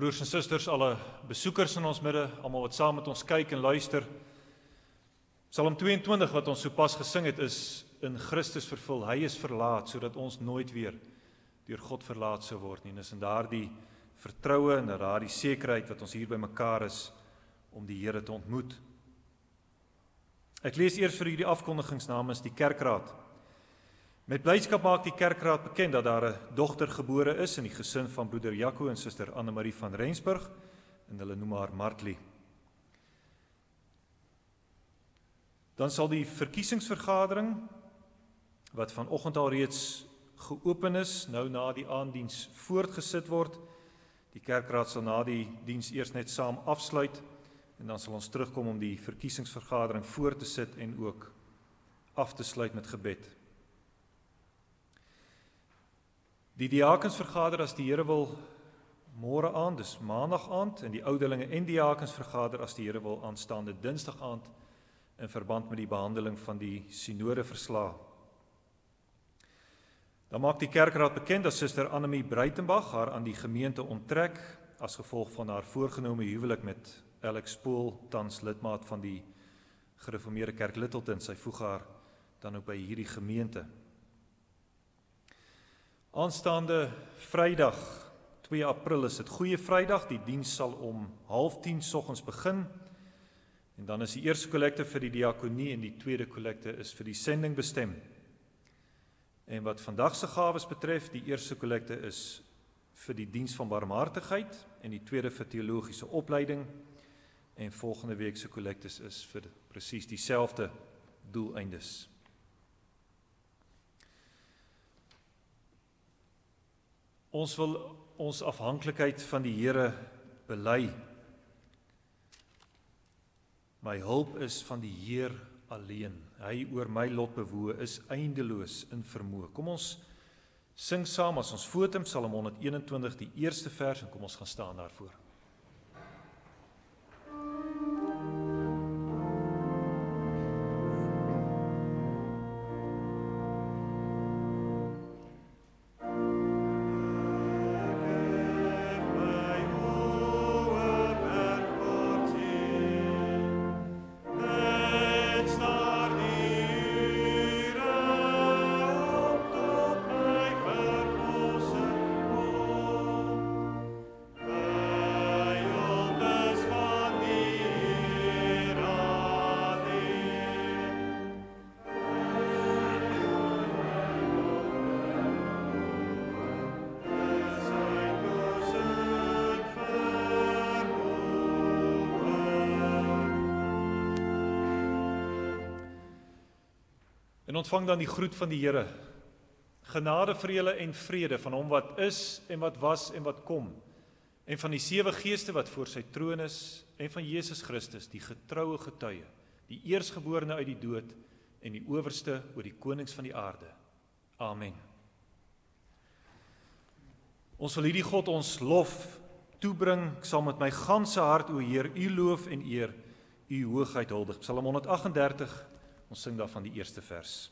Broers en susters, alle besoekers in ons midde, almal wat saam met ons kyk en luister. Psalm 22 wat ons sopas gesing het is in Christus vervul. Hy is verlaat sodat ons nooit weer deur God verlaat sou word nie. En is in daardie vertroue en daardie sekerheid wat ons hier by mekaar is om die Here te ontmoet. Ek lees eers vir u die afkondigings namens die kerkraad. Met blydskap maak die kerkraad bekend dat daar 'n dogter gebore is in die gesin van broeder Jaco en suster Annemarie van Rensburg, en hulle noem haar Martlie. Dan sal die verkiesingsvergadering, wat vanoggend al reeds geopen is, nou na die aanddiens voortgesit word. Die kerkraad sal na die diens eers net saam afsluit, en dan sal ons terugkom om die verkiesingsvergadering voort te sit en ook af te sluit met gebed. Die diakens vergader as die Here wil môre aand, dis maandag aand, en die ouderlinge en diakens vergader as die Here wil aanstaande dinsdag aand in verband met die behandeling van die synode verslae. Dan maak die kerkraad bekend dat suster Annemie Breitenbach haar aan die gemeente onttrek as gevolg van haar voorgenome huwelik met Alex Pool, tans lidmaat van die gereformeerde kerk Littleton. Sy voeg haar dan ook by hierdie gemeente. Aanstaande Vrydag, 2 April is dit Goeie Vrydag, die diens sal om 9:30 soggens begin, en dan is die eerste kollekte vir die diakonie en die tweede kollekte is vir die sending bestem. En wat vandag se gawes betref, die eerste kollekte is vir die diens van barmhartigheid en die tweede vir teologiese opleiding, en volgende week se kollektes is vir presies dieselfde doeleindes. Ons wil ons afhanklikheid van die Here bely. My hulp is van die Heer alleen. Hy oor my lot bewoe is eindeloos in vermoë. Kom ons sing saam as ons voortem Psalm 121 die eerste vers, en kom ons gaan staan daarvoor. En ontvang dan die groet van die Here. Genade vir julle en vrede van hom wat is en wat was en wat kom, en van die 7 geeste wat voor sy troon is, en van Jesus Christus, die getroue getuie, die eersgeborene uit die dood en die owerste oor die konings van die aarde. Amen. Ons wil hierdie God ons lof toebring. Ek sal met my ganse hart, o Heer, u loof en eer, u hoogheid huldig. Psalm 138, ons sing daarvan die eerste vers.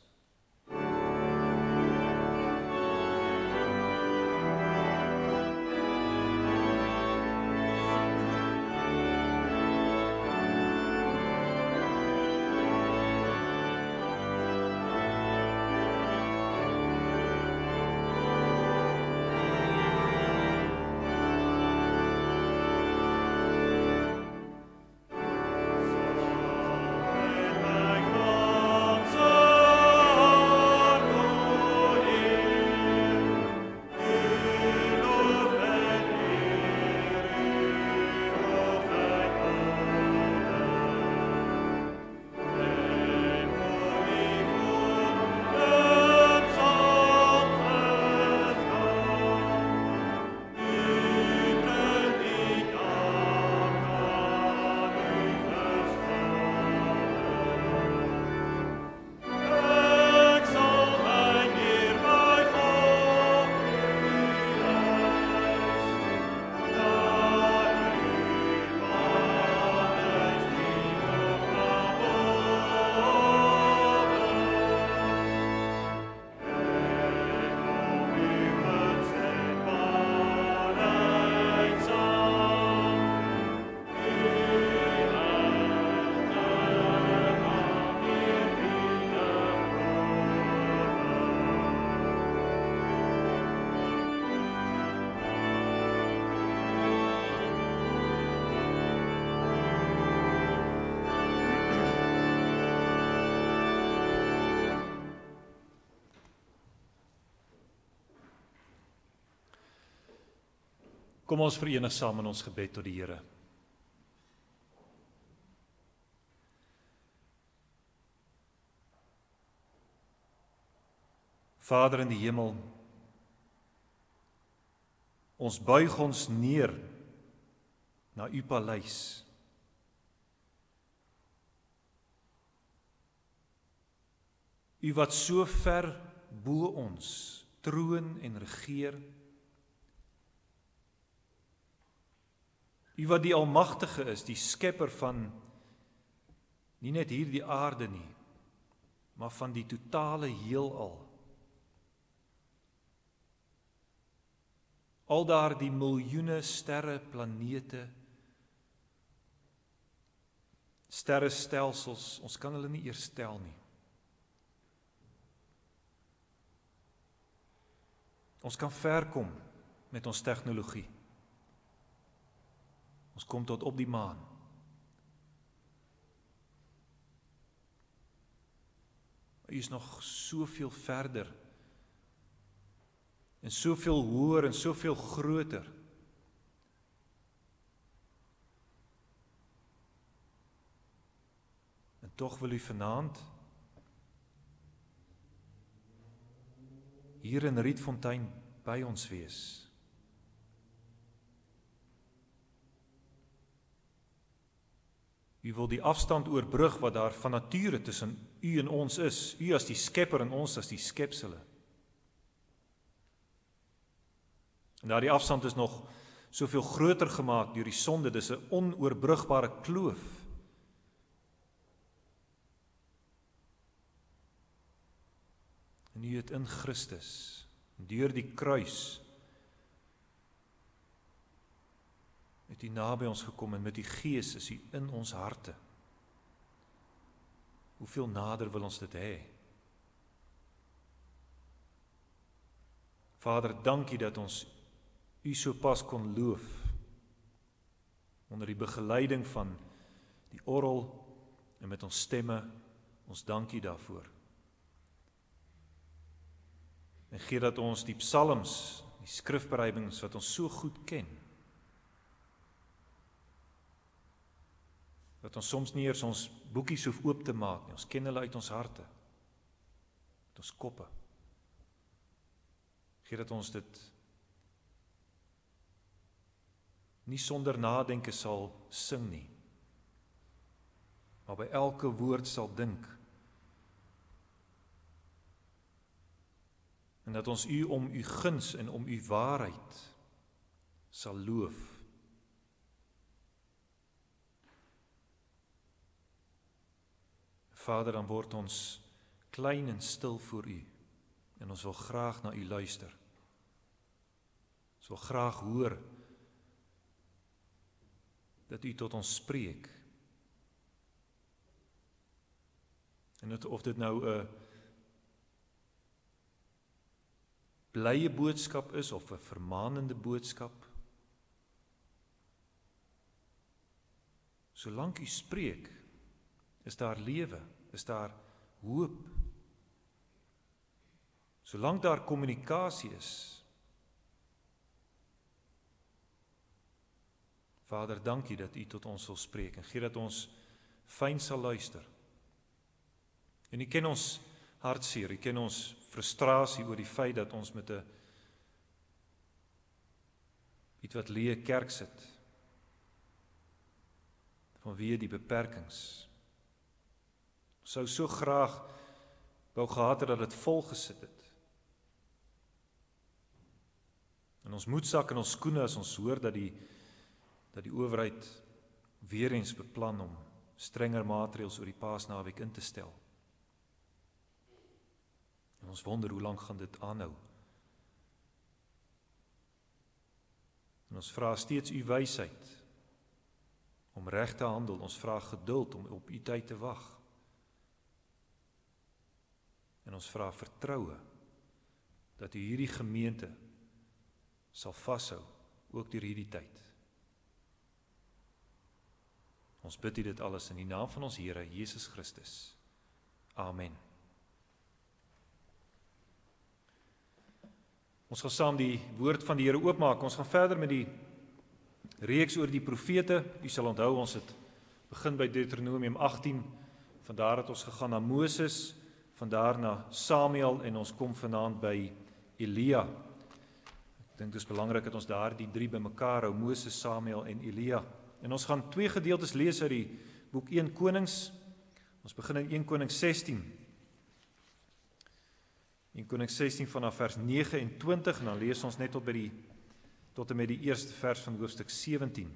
Kom ons verenig saam in ons gebed tot die Here. Vader in die hemel, ons buig ons neer na u paleis. U wat so ver bo ons troon en regeer. U wat die Almagtige is, die skepper van nie net hierdie aarde nie, maar van die totale heelal. Al daardie miljoene sterre, planete, sterrestelsels, ons kan hulle nie eers tel nie. Ons kan ver kom met ons tegnologie. Ons kom tot op die maan. U is nog soveel verder en soveel hoër en soveel groter. En tog wil u vanaand hier in Rietfontein by ons wees. U wil die afstand oorbrug wat daar van nature tussen u en ons is, u as die skepper en ons as die skepsele. En daardie afstand is nog soveel groter gemaak deur die sonde, dis 'n onoorbrugbare kloof. En u het in Christus, deur die kruis, het u naby ons gekom en met die Gees is u in ons harte. Hoeveel nader wil ons dit hê? Vader, dankie dat ons u so pas kon loof, onder die begeleiding van die orgel en met ons stemme, ons dankie daarvoor. En gee dat ons die psalms, die skrifbereidings wat ons so goed ken, dat ons soms nie eers ons boekies hoef oop te maak nie, ons ken hulle uit ons harte, uit ons koppe. Gee dat ons dit nie sonder nadenke sal sing nie, maar by elke woord sal dink. En dat ons u om u guns en om u waarheid sal loof. Vader, dan word ons klein en stil voor u en ons wil graag na u luister. Ons wil graag hoor dat u tot ons spreek. En of dit nou 'n blye boodskap is of 'n vermaanende boodskap. Solank u spreek, is daar lewe, is daar hoop. Solank daar kommunikasie is. Vader, dankie dat u tot ons wil spreek en gee dat ons fyn sal luister. En u ken ons hartseer, u ken ons frustrasie oor die feit dat ons met 'n iets wat leë kerk sit, vanweë die beperkings. Ons sou so graag wou gehad het dat dit vol gesit het. En ons moedsak in ons skoene as ons hoor dat die owerheid weer eens beplan om strenger maatreëls oor die Paasnaweek in te stel. En ons wonder hoe lank gaan dit aanhou. En ons vra steeds u wysheid om reg te handel. Ons vra geduld om op u tyd te wag. En ons vra vertroue dat u hierdie gemeente sal vashou, ook deur hierdie tyd. Ons bid u dit alles in die naam van ons Here Jesus Christus. Amen. Ons gaan saam die woord van die Here oopmaak. Ons gaan verder met die reeks oor die profete. U sal onthou, ons het begin by Deuteronomium 18, vandaar het ons gegaan na Moses, vandaar na Samuel en ons kom vanaand by Elia. Ek dink dit is belangrik dat ons daar die drie bymekaar hou, Moses, Samuel en Elia. En ons gaan twee gedeeltes lees uit die boek 1 Konings. Ons begin in 1 Konings 16. 1 Konings 16 vanaf vers 29 en dan lees ons net tot en met die eerste vers van hoofstuk 17.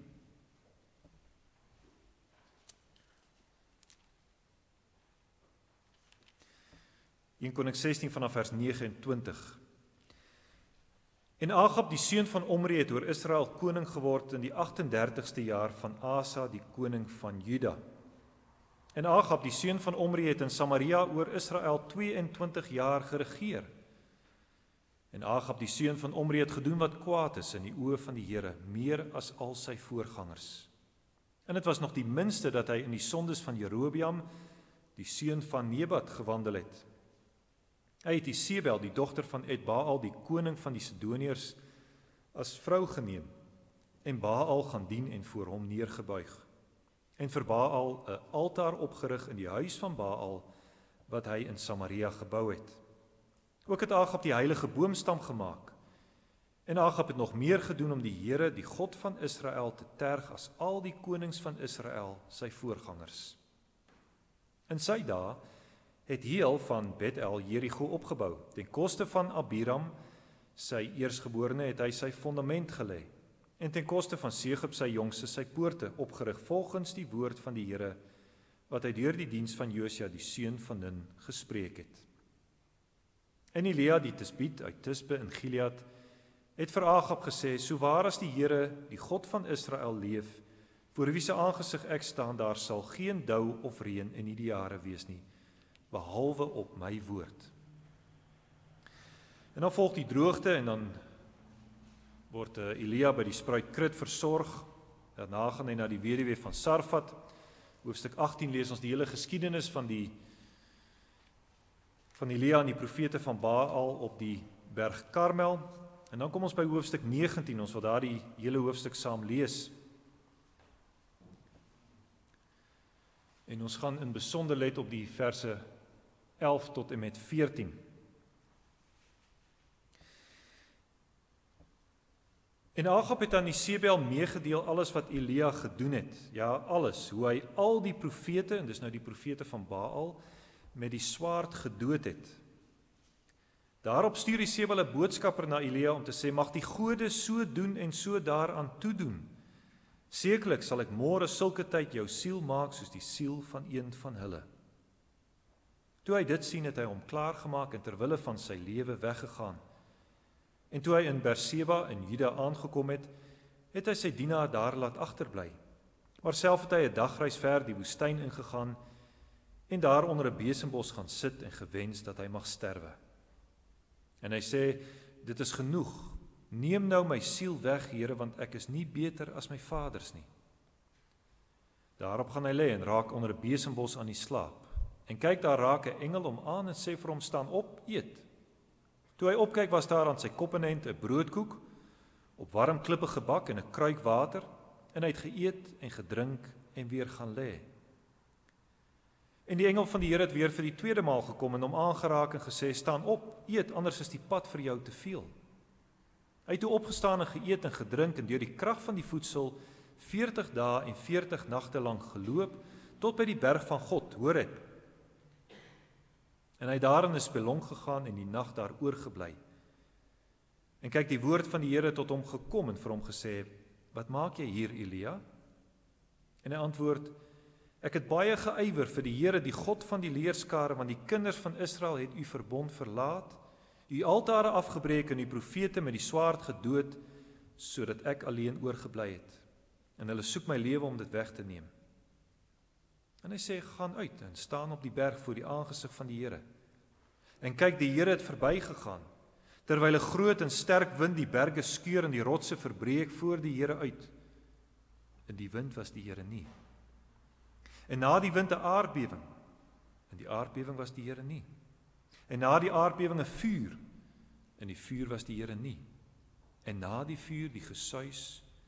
In Konings 16 vanaf vers 29. En Agab, die seun van Omri, het oor Israel koning geword in die 38ste jaar van Asa, die koning van Juda. En Agab, die seun van Omri, het in Samaria oor Israel 22 jaar geregeer. En Agab, die seun van Omri, het gedoen wat kwaad is in die oë van die Here, meer as al sy voorgangers. En het was nog die minste dat hy in die sondes van Jerobeam, die seun van Nebat, gewandel het. Hy het Isebel, die dogter van Ed-Baal, die koning van die Sidoniërs, as vrou geneem, en Baal gaan dien en voor hom neergebuig. En vir Baal 'n altaar opgerig in die huis van Baal, wat hy in Samaria gebou het. Ook het Agab die heilige boomstam gemaak. En Agab het nog meer gedoen om die Here, die God van Israel, te terg as al die konings van Israel, sy voorgangers. In sy dae het Hiel van Bethel Jerigo opgebou. Ten koste van Abiram, sy eersgeborene, het hy sy fondament gelê. En ten koste van Segub, sy jongste, sy poorte opgerig, volgens die woord van die Here, wat hy deur die diens van Josia, die seun van Nun, gespreek het. En Elia, die Tisbiet uit Tisbe in Gilead, het vir Agab gesê, so waar as die Here, die God van Israel, leef, voor wie se aangesig ek staan, daar sal geen dou of reën in die jare wees nie, behalwe op my woord. En dan volg die droogte en dan word Elia by die spruitkrit versorg. Daarna gaan hy na die weduwee van Sarfat. Hoofstuk 18 lees ons die hele geskiedenis van Elia en die profete van Baal op die berg Karmel. En dan kom ons by hoofstuk 19, ons wil daar die hele hoofstuk saam lees. En ons gaan in besonder let op die verse 11 tot en met 14. En Agab het aan Isebel meegedeel alles wat Elia gedoen het. Ja, alles. Hoe hy al die profete, en dis nou die profete van Baal, met die swaard gedood het. Daarop stuur Isebel 'n boodskapper na Elia om te sê, mag die gode so doen en so daaraan toedoen. Sekerlik sal ek môre sulke tyd jou siel maak soos die siel van een van hulle. Toe hy dit sien, het hy hom klaargemaak en terwille van sy lewe weggegaan. En toe hy in Berseba in Juda aangekom het, het hy sy dienaar daar laat agterbly. Maar self het hy 'n dagreis ver die woestyn ingegaan en daar onder 'n besembos gaan sit en gewens dat hy mag sterwe. En hy sê, dit is genoeg. Neem nou my siel weg, Here, want ek is nie beter as my vaders nie. Daarop gaan hy lê en raak onder 'n besembos aan die slaap. En kyk, daar raak 'n engel hom aan en sê vir hom, staan op, eet. Toe hy opkyk, was daar aan sy koppenend 'n broodkoek, op warm klippe gebak en 'n kruik water, en hy het geëet en gedrink en weer gaan lê. En die engel van die Here het weer vir die tweede maal gekom en hom aangeraak en gesê, staan op, eet, anders is die pad vir jou te veel. Hy het toe opgestaan en geëet en gedrink en deur die krag van die voedsel 40 dae en 40 nagte lank geloop tot by die berg van God, Horeb. En hy daar in 'n spelonk gegaan en die nag daar oorgebly. En kyk, die woord van die Here tot hom gekom en vir hom gesê, wat maak jy hier, Elia? En hy antwoord, ek het baie geywer vir die Here, die God van die leerskare, want die kinders van Israel het u verbond verlaat, u altare afgebreek en u profete met die swaard gedood, sodat ek alleen oorgebly het. En hulle soek my lewe om dit weg te neem. En hy sê, gaan uit en staan op die berg voor die aangesig van die Here. En kyk, die Here het verbygegaan, terwyl 'n groot en sterk wind die berge skeur en die rotse verbreek voor die Here uit. En die wind was die Here nie. En na die wind 'n aardbewing, en die aardbewing was die Here nie. En na die aardbewing 'n vuur, en die vuur was die Here nie. En na die vuur die gesuis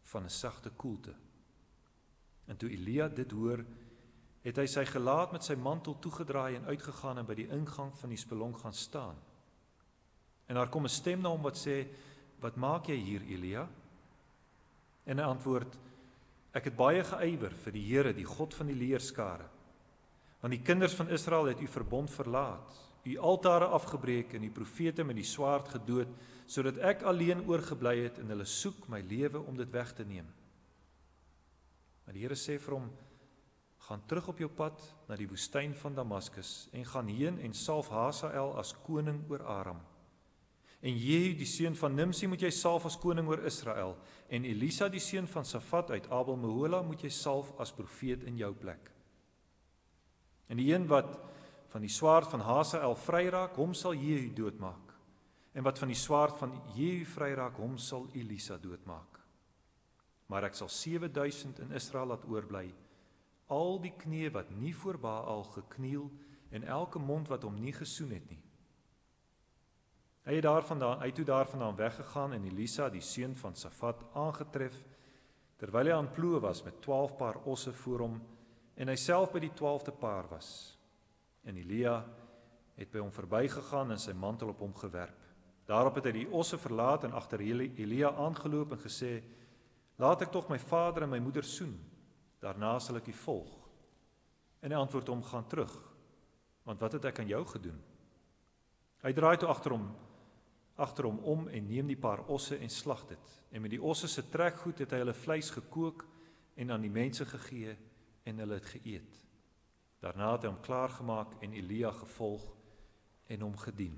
van 'n sagte koelte. En toe Elia dit hoor, het hy sy gelaat met sy mantel toegedraai en uitgegaan en by die ingang van die spelonk gaan staan. En daar kom 'n stem na hom wat sê, "Wat maak jy hier, Elia?" En hy antwoord, "Ek het baie geywer vir die Here, die God van die leerskare. Want die kinders van Israel het u verbond verlaat, u altare afgebreek en die profete met die swaard gedood, sodat ek alleen oorgebly het en hulle soek my lewe om dit weg te neem." Maar die Here sê vir hom, "Gaan terug op jou pad na die woestyn van Damaskus en gaan heen en salf Hasael as koning oor Aram. En Jehu die seun van Nimsi moet jy salf as koning oor Israel, en Elisa die seun van Safat uit Abel Mehola moet jy salf as profeet in jou plek. En die een wat van die swaard van Hasael vryraak, hom sal Jehu doodmaak. En wat van die swaard van Jehu vryraak, hom sal Elisa doodmaak. Maar ek sal 7000 in Israel laat oorbly, al die knieë wat nie voor Baal gekniel en elke mond wat hom nie gesoen het nie." Hy het toe daarvandaan weggegaan en Elisa, die seun van Safat, aangetref, terwyl hy aan ploeg was met 12 paar osse voor hom, en hy self by die 12de paar was. En Elia het by hom verbygegaan en sy mantel op hom gewerp. Daarop het hy die osse verlaat en agter Elia aangeloop en gesê, "Laat ek tog my vader en my moeder soen, daarna sal ek u volg." En hy antwoord hom, "Gaan terug, want wat het ek aan jou gedoen?" Hy draai toe agter hom om en neem die paar osse en slag dit. En met die osse se trekgoed het hy hulle vleis gekook en aan die mense gegee en hulle het geëet. Daarna het hy hom klaargemaak en Elia gevolg en hom gedien.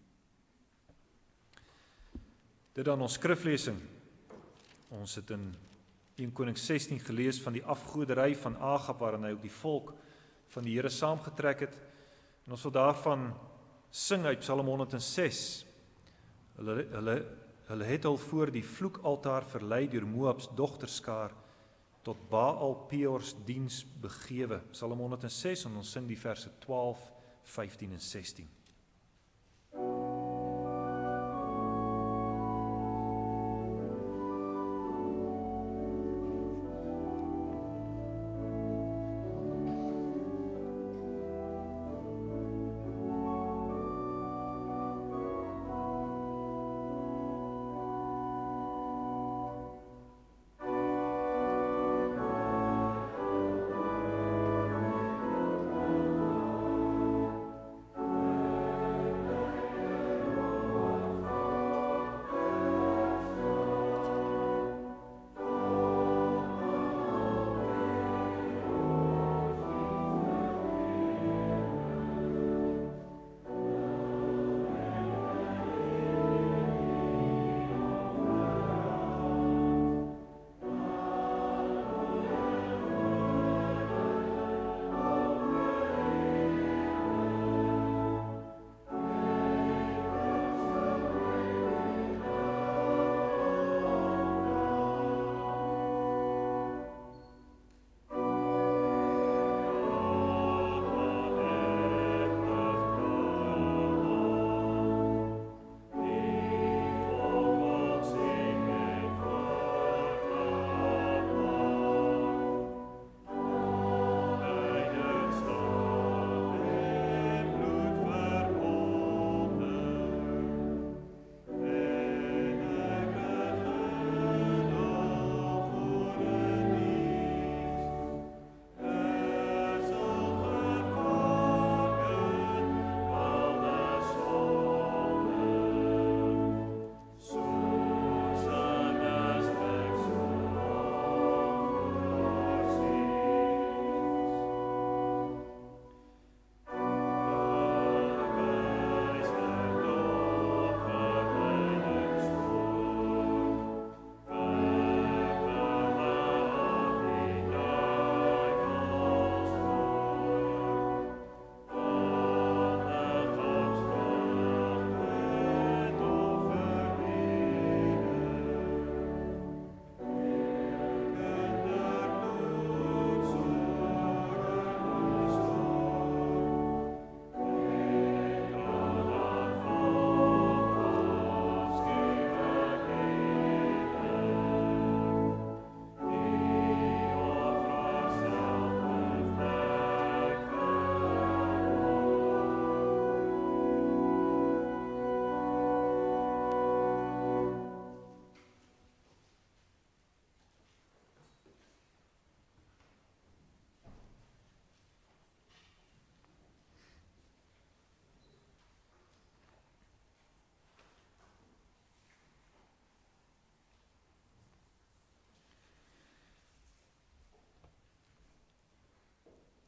Dit dan ons skriflesing. Ons het in 1 Konings 16 gelees van die afgoderry van Agab, waarin hy ook die volk van die Here saamgetrek het. En ons wil daarvan sing uit Psalm 106. Hulle het al voor die vloekaltaar verlei deur Moabs dogterskaar tot Baal Peors diens begewe. Psalm 106 en ons sing die verse 12, 15 en 16.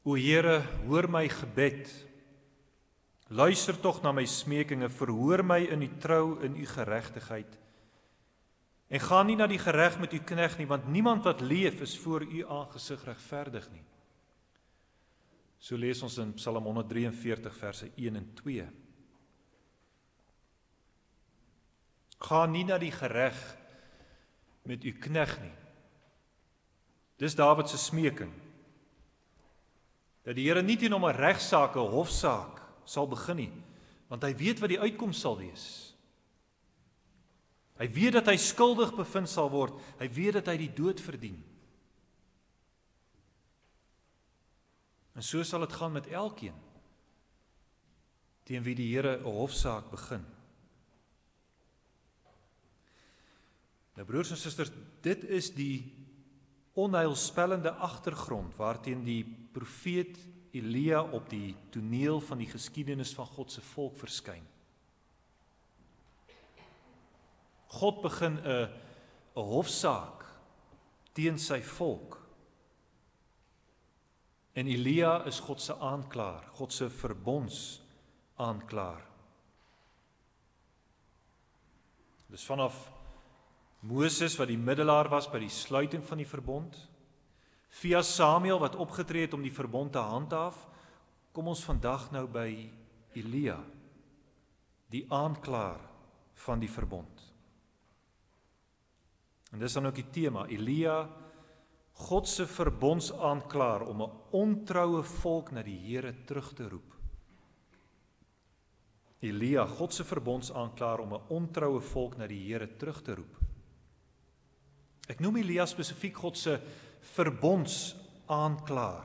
O Here, hoor my gebed. Luister tog na my smekinge, verhoor my in u trou, in u geregtigheid. En gaan nie na die gereg met u knegt nie, want niemand wat leef is voor u aangesig regverdig nie. So lees ons in Psalm 143 verse 1 en 2. Gaan nie na die gereg met u knegt nie. Dis Dawid se smeking. Dat die Here nie teen hom 'n regsaak, 'n hofsaak sal begin nie, want hy weet wat die uitkoms sal wees. Hy weet dat hy skuldig bevind sal word, hy weet dat hy die dood verdien. En so sal dit gaan met elkeen teen wie die Here 'n hofsaak begin. Nou broers en susters, dit is die onheilspellende agtergrond waarteen die profeet Elia op die toneel van die geskiedenis van God se volk verskyn. God begin 'n hofsaak teen sy volk. En Elia is God se aanklaer, God se verbondsaanklaer. Dus vanaf Moses wat die middelaar was by die sluiting van die verbond, via Samuel wat opgetree het om die verbond te handhaaf, kom ons vandag nou by Elia, die aanklaer van die verbond. En dis dan ook die tema, Elia, God se verbondsaanklaer om 'n ontroue volk na die Here terug te roep. Elia, God se verbondsaanklaer om 'n ontroue volk na die Here terug te roep. Ek noem Elia spesifiek God se verbondsaanklaer.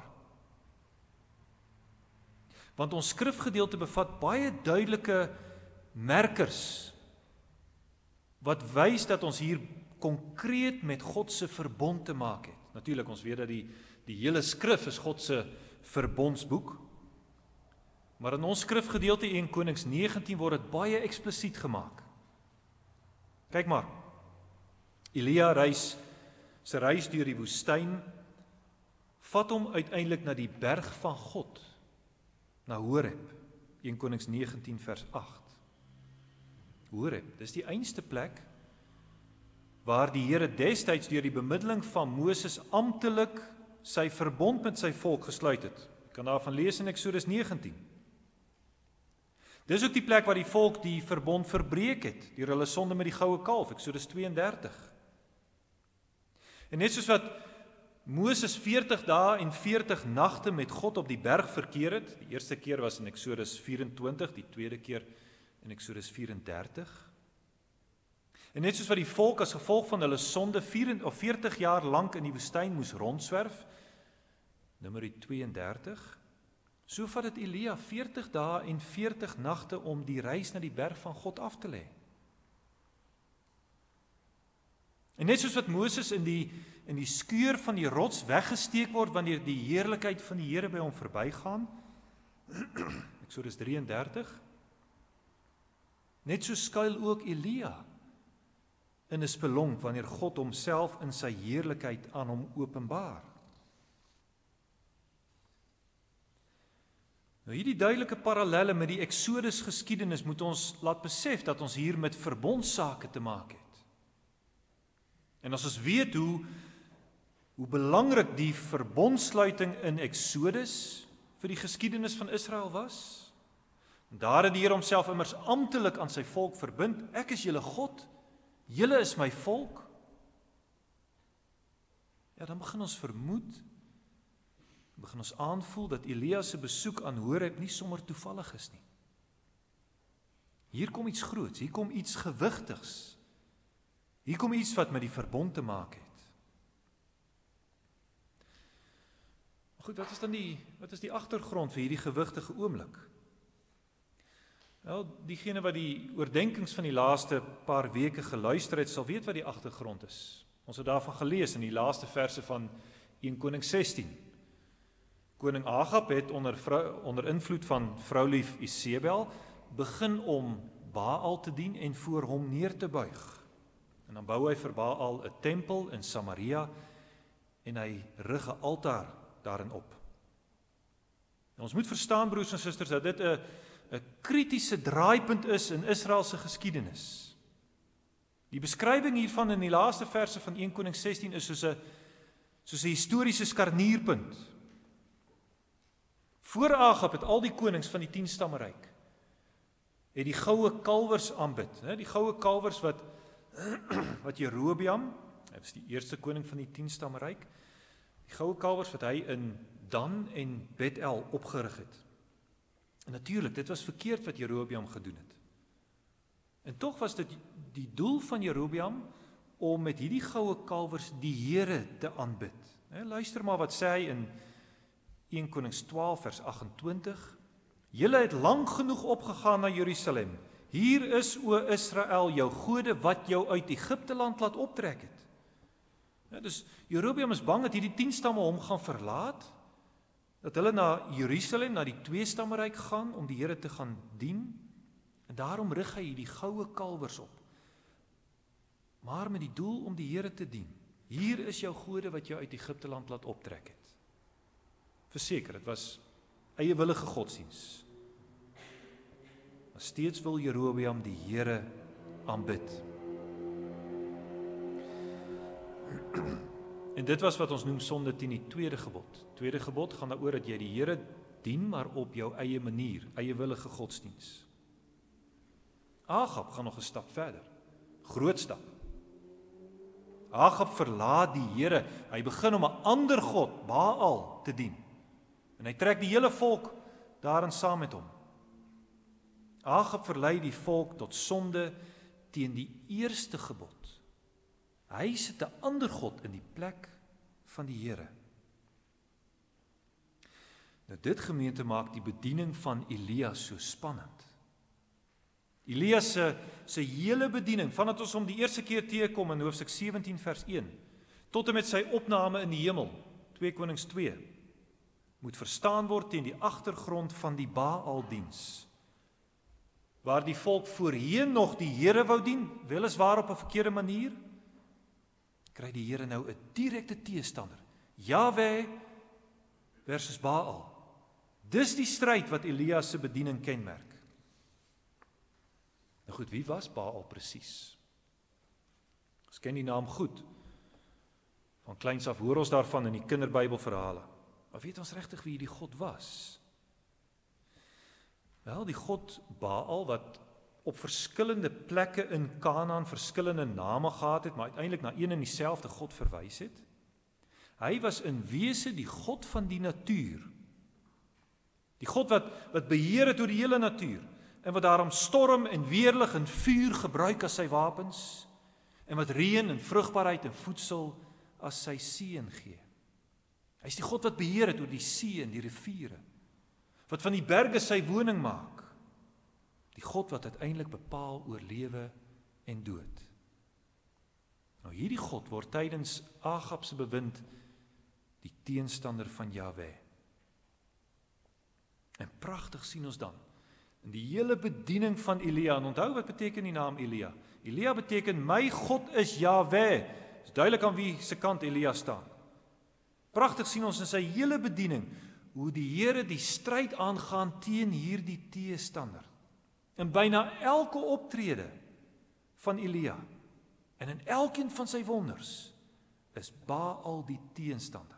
Want ons skrifgedeelte bevat baie duidelike merkers wat wys dat ons hier konkreet met God se verbond te maak het. Natuurlik, ons weet dat die hele skrif is God se verbondsboek. Maar in ons skrifgedeelte 1 Konings 19 word dit baie eksplisiet gemaak. Kyk maar. Elia sy reis deur die woestyn, vat hom uiteindelik na die berg van God, na Horeb, 1 Konings 19 vers 8. Horeb, dis die einste plek waar die Here destyds deur die bemiddeling van Moses amptelik sy verbond met sy volk gesluit het. Jy kan daarvan lees in Eksodus 19. Dis ook die plek waar die volk die verbond verbreek het, deur hulle sonde met die goue kalf, Eksodus 32. En net soos wat Moses 40 dae en 40 nagte met God op die berg verkeer het, die eerste keer was in Eksodus 24, die tweede keer in Eksodus 34. En net soos wat die volk as gevolg van hulle sonde 40 jaar lank in die woestyn moes rondswerf, Numeri 32, so vat dit Elia 40 dae en 40 nagte om die reis na die berg van God af te lê. En net soos wat Moses in die skuur van die rots weggesteek word wanneer die heerlikheid van die Here by hom verbygaan, Eksodus 33, net so skuil ook Elia in 'n spelonk wanneer God homself in sy heerlikheid aan hom openbaar. Nou hierdie duidelike parallelle met die Eksodus geskiedenis moet ons laat besef dat ons hier met verbondsake te maak het. En as ons weet hoe belangrik die verbondsluiting in Eksodus vir die geskiedenis van Israel was, daar het die Here homself immers amptelik aan sy volk verbind, ek is julle God, julle is my volk. Ja, dan begin ons vermoed, begin ons aanvoel dat Elia se besoek aan Horeb nie sommer toevallig is nie. Hier kom iets groots, hier kom iets gewigtigs. Hier kom iets wat met die verbond te maak het. Goed, wat is die agtergrond vir hierdie gewigtige oomblik? Wel, diegene wat die oordeenkings van die laaste paar weke geluister het, sal weet wat die agtergrond is. Ons het daarvan gelees in die laaste verse van 1 Konings 16. Koning Agab het onder invloed van vroulief Isebel begin om Baal te dien en voor hom neer te buig. En dan bou hy vir Baal 'n tempel in Samaria en hy rig 'n altaar daarin op. En ons moet verstaan, broers en susters, dat dit 'n kritiese draaipunt is in Israel se geskiedenis. Die beskrywing hiervan in die laaste verse van 1 Konings 16 is soos 'n historiese skarnierpunt. Voor Agab het al die konings van die 10 stammeryk het die goue kalwers aanbid, die goue kalwers wat Jerobeam, hy was die eerste koning van die 10 stammeryk, die goue kalwers wat hy in Dan en Bethel opgerig het. En natuurlik, dit was verkeerd wat Jerobeam gedoen het. En tog was dit die doel van Jerobeam om met hierdie goue kalwers die Here te aanbid. Luister maar wat sê hy in 1 Konings 12 vers 28. Julle het lank genoeg opgegaan na Jerusalem. Hier is, o Israel, jou gode wat jou uit Egipte land laat optrek het. Dus Jerobeam is bang dat hierdie 10 stamme hom gaan verlaat, dat hulle na Jerusalem, na die 2 stammeryk gaan om die Here te gaan dien. En daarom rig hy die goue kalwers op. Maar met die doel om die Here te dien. Hier is jou gode wat jou uit Egipte land laat optrek het. Verseker, dit was eiewillige godsdiens. Maar steeds wil Jerobeam die Here aanbid. En dit was wat ons noem sonde teen die tweede gebod. Tweede gebod gaan daaroor dat jy die Here dien, maar op jou eie manier, eiewillige godsdiens. Agab gaan nog 'n stap verder. Groot stap. Agab verlaat die Here. Hy begin om 'n ander god, Baal, te dien. En hy trek die hele volk daarin saam met hom. Agab verlei die volk tot sonde teen die eerste gebod. Hy sit 'n ander god in die plek van die Here. Nou dit gemeente maak die bediening van Elia so spannend. Elia se hele bediening, vandat ons hom die eerste keer teekom in hoofstuk 17 vers 1, tot en met sy opname in die hemel, 2 Konings 2, moet verstaan word teen die agtergrond van die Baal-diens, waar die volk voorheen nog die Here wou dien, weliswaar op 'n verkeerde manier, kry die Here nou 'n direkte teestander. Jahwe versus Baal. Dis die stryd wat Elia se bediening kenmerk. Nou goed, wie was Baal presies? Ons ken die naam goed. Van kleins af hoor ons daarvan in die kinderbybelverhale. Maar weet ons regtig wie die God was? Wel, die God Baal wat op verskillende plekke in Kanaan verskillende name gehad het, maar uiteindelik na een en dieselfde God verwys het. Hy was in wese die God van die natuur. Die God wat beheer het oor die hele natuur en wat daarom storm en weerlig en vuur gebruik as sy wapens en wat reën en vrugbaarheid en voedsel as sy seën gee. Hy is die God wat beheer het oor die see en die riviere, wat van die berge sy woning maak. Die God wat uiteindelik bepaal oor lewe en dood. Nou hierdie God word tydens Agab se bewind die teenstander van Jahwe. En pragtig sien ons dan in die hele bediening van Elia. En onthou wat beteken die naam Elia? Elia beteken my God is Jahwe. Dit is duidelik aan wie se kant Elia staan. Pragtig sien ons in sy hele bediening hoe die Here die stryd aangaan teen hierdie teestander. In byna elke optrede van Elia en in elkeen van sy wonders is Baal die teenstander.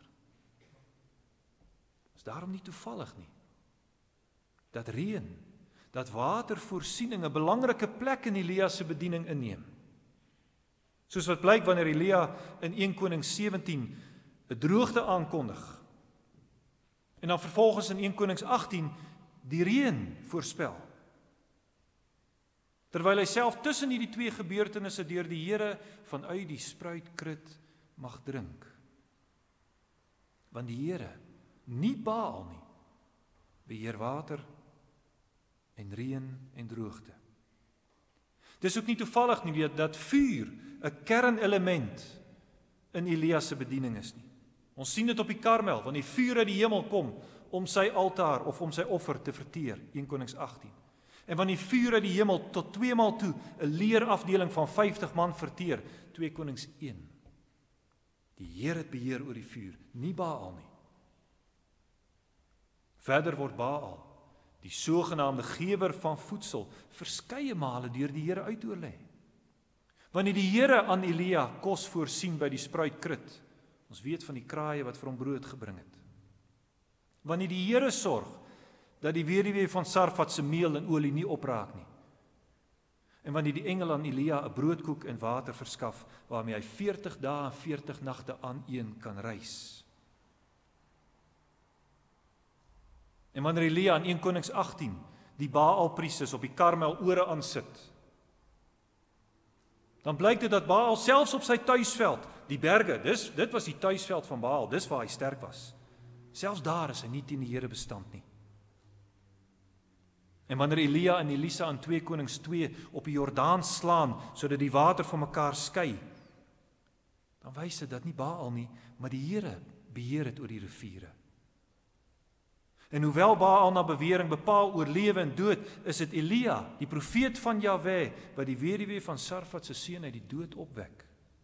Is daarom nie toevallig nie dat reën, dat watervoorsiening 'n belangrike plek in Elia se bediening inneem. Soos wat blyk wanneer Elia in 1 Konings 17 'n droogte aankondig. En dan vervolgens in 1 Konings 18 die reën voorspel. Terwyl hy self tussen hierdie twee gebeurtenisse deur die Here vanuit die spruitkrit mag drink. Want die Here, nie Baal nie, beheer water en reën en droogte. Dis ook nie toevallig nie dat vuur 'n kernelement in Elia se bediening is nie. Ons sien dit op die Karmel, wanneer die vuur uit die hemel kom om sy altaar of om sy offer te verteer, 1 Konings 18. En wanneer die vuur uit die hemel tot 2 maal toe 'n leerafdeling van 50 man verteer, 2 Konings 1. Die Here het beheer oor die vuur, nie Baal nie. Verder word Baal, die sogenaamde gewer van voedsel, verskeie male deur die Here uitoorlê. Wanneer die Here aan Elia kos voorsien by die spruitkrit, ons weet van die kraaie wat vir hom brood gebring het. Wanneer die Here sorg dat die weduwee van Sarfat se meel en olie nie opraak nie. En wanneer die engel aan Elia 'n broodkoek en water verskaf, waarmee hy 40 dae en 40 nagte aaneen kan reis. En wanneer Elia in 1 Konings 18 die Baal-priesters op die Karmel ore aansit, dan blyk dit dat Baal selfs op sy tuisveld, die berge, dit was die tuisveld van Baal, dis waar hy sterk was. Selfs daar is hy nie teen die Here bestand nie. En wanneer Elia en Elisa in 2 Konings 2 op die Jordaan slaan, sodat die water van mekaar skei, dan wys dit dat nie Baal nie, maar die Here beheer het oor die riviere. En hoewel Baal na bewering bepaal oor lewe en dood, is dit Elia, die profeet van Jahwe, wat die weduwee van Sarfat se seun uit die dood opwek.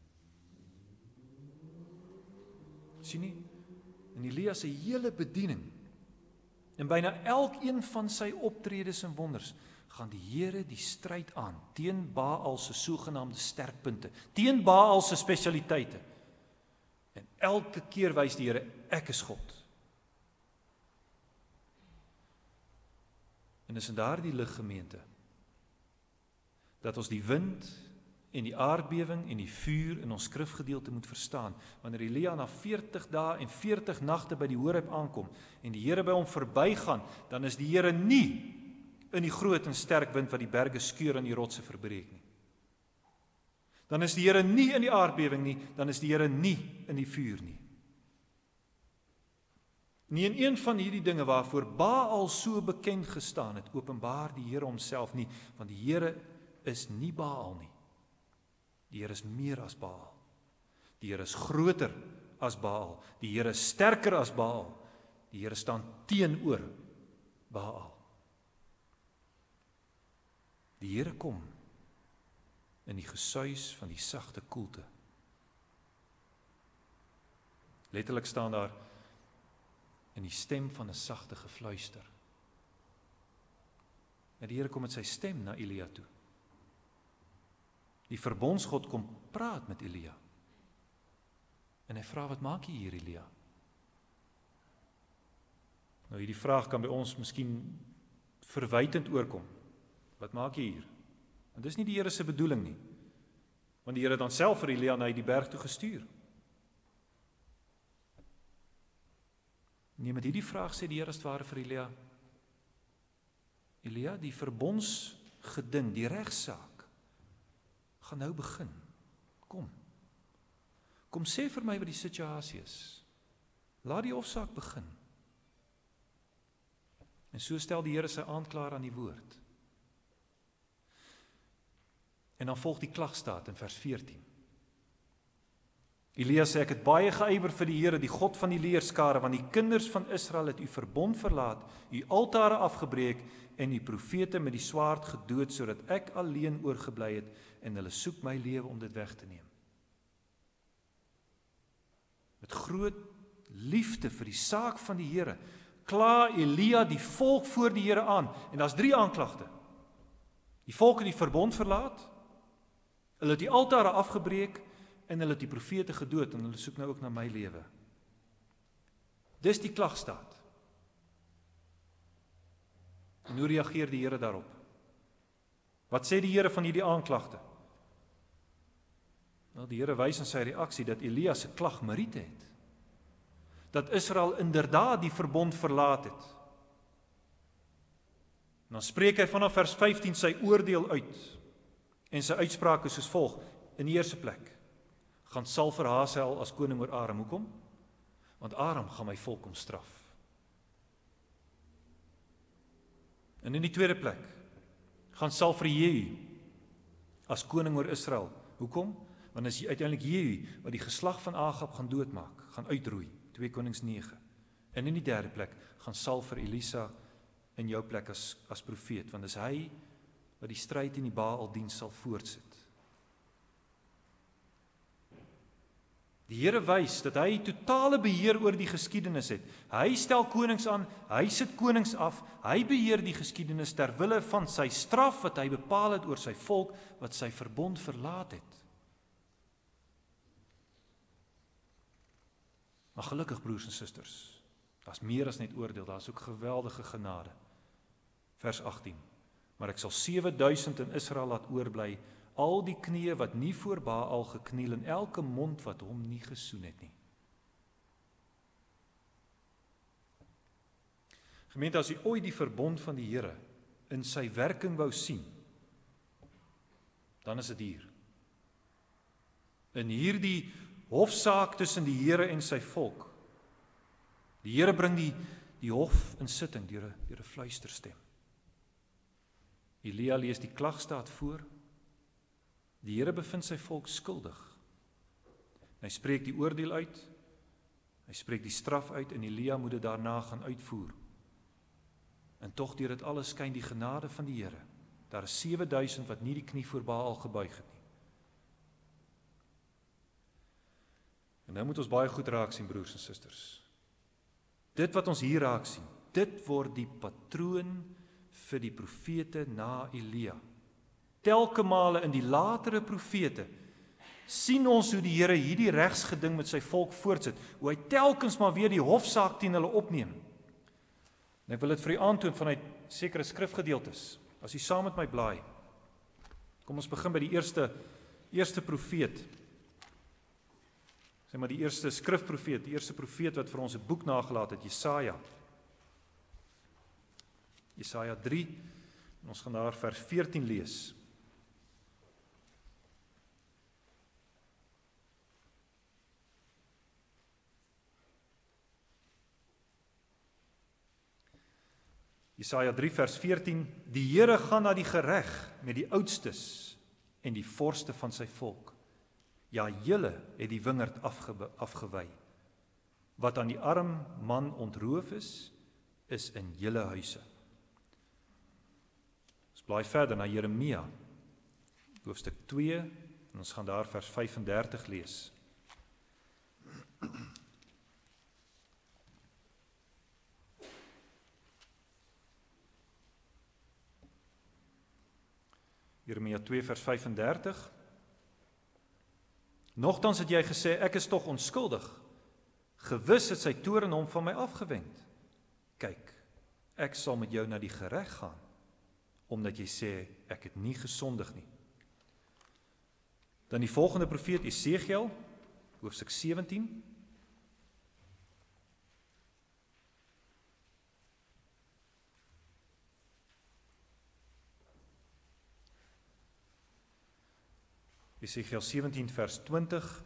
Sien nie? In Elia se hele bediening, en byna elkeen van sy optredes en wonders, gaan die Here die stryd aan teen Baal se sogenaamde sterkpunte, teen Baal se spesialiteite. En elke keer wys die Here, ek is God. En is in daardie lig, gemeente, dat ons die wind en die aardbewing en die vuur in ons skrifgedeelte moet verstaan. Wanneer Elia na 40 dae en 40 nagte by die Horeb aankom en die Here by hom verbygaan, dan is die Here nie in die groot en sterk wind wat die berge skeur en die rotse verbreek nie. Dan is die Here nie in die aardbewing nie, dan is die Here nie in die vuur nie. Nie in een van hierdie dinge waarvoor Baal so bekend gestaan het, openbaar die Here homself nie, want die Here is nie Baal nie. Die Here is meer as Baal. Die Here is groter as Baal. Die Here is sterker as Baal. Die Here staan teenoor Baal. Die Here kom in die gesuis van die sagte koelte. Letterlik staan daar in die stem van 'n sagte gefluister. En die Here kom met sy stem na Elia toe. Die verbondsgod kom praat met Elia. En hy vra, wat maak jy hier, Elia? Nou, hierdie vraag kan by ons miskien verwytend oorkom. Wat maak jy hier? Want dis nie die Here se bedoeling nie. Want die Here het dan self vir Elia na die berg toe gestuur. Nee, met hierdie vraag sê die Here as ware vir Elia, Elia, die verbondsgeding, die regsaak, gaan nou begin. Kom sê vir my wat die situasie is. Laat die hofsaak begin. En so stel die Here sy aanklaer aan die woord. En dan volg die klagstaat in vers 14. Elia sê, ek het baie geywer vir die Here, die God van die leerskare, want die kinders van Israel het u verbond verlaat, u altare afgebreek en u profete met die swaard gedood, sodat ek alleen oorgebly het en hulle soek my lewe om dit weg te neem. Met groot liefde vir die saak van die Here, kla Elia die volk voor die Here aan, en daar's 3 aanklagte. Die volk het die verbond verlaat, hulle het die altare afgebreek, en hulle het die profete gedood, en hulle soek nou ook na my lewe. Dis die klagstaat. En hoe reageer die Here daarop? Wat sê die Here van hierdie aanklagte? Wel, die Here wys in sy reaksie dat Elia se klag meriete het. Dat Israel inderdaad die verbond verlaat het. En dan spreek hy vanaf vers 15 sy oordeel uit. En sy uitspraak is soos volg. In die eerste plek gaan Salfer Hasael as koning oor Aram. Hoekom? Want Aram gaan my volk kom straf. En in die tweede plek gaan Salfer Jehu as koning oor Israel. Hoekom? Want is uiteindelik Jehu wat die geslag van Agab gaan doodmaak, gaan uitroei. 2 Konings 9. En in die derde plek gaan Salfer Elisa in jou plek as profeet, want is hy wat die stryd in die Baal diens sal voortsit. Die Here wys dat hy totale beheer oor die geskiedenis het. Hy stel konings aan, hy sit konings af, hy beheer die geskiedenis ter wille van sy straf wat hy bepaal het oor sy volk wat sy verbond verlaat het. Maar gelukkig broers en susters, daar's meer as net oordeel, daar's ook geweldige genade. Vers 18. Maar ek sal 7000 in Israel laat oorbly, al die knieë wat nie voor Baal gekniel en elke mond wat hom nie gesoen het nie. Gemeente, as jy ooit die verbond van die Here in sy werking wou sien, dan is dit hier. In hierdie hofsaak tussen die Here en sy volk. Die Here bring die hof in sitting deur 'n fluisterstem. Elia lees die klagstaat voor. Die Here bevind sy volk skuldig. Hy spreek die oordeel uit. Hy spreek die straf uit en Elia moet dit daarna gaan uitvoer. En tog deur dit alles skyn die genade van die Here. Daar is 7000 wat nie die knie voor Baal gebuig het nie. En nou moet ons baie goed raak sien, broers en susters. Dit wat ons hier raak sien, dit word die patroon vir die profete na Elia. Telke male in die latere profete sien ons hoe die Here hierdie regsgeding met sy volk voortsit, hoe hy telkens maar weer die hofsaak teen hulle opneem. En ek wil dit vir u aantoon vanuit sekere skrifgedeeltes. As u saam met my blaai. Kom ons begin by die eerste profeet. Sê maar die eerste skrifprofeet, die eerste profeet wat vir ons 'n boek nagelaat het, Jesaja. Jesaja 3, en ons gaan daar vers 14 lees. Jesaja 3 vers 14, die Here gaan na die gereg met die oudstes en die vorste van sy volk. Ja, julle het die wingerd afgewy. Wat aan die arm man ontroof is in julle huise. Ons blaai verder na Jeremia, hoofstuk 2, en ons gaan daar vers 35 lees. Jeremia 2 vers 35. Nogtans het jy gesê, ek is tog onskuldig. Gewis het sy toorn hom van my afgewend. Kyk, ek sal met jou na die gereg gaan, omdat jy sê, ek het nie gesondig nie. Dan die volgende profeet Esegiel, hoofstuk 17. Esegiel 17 vers 20.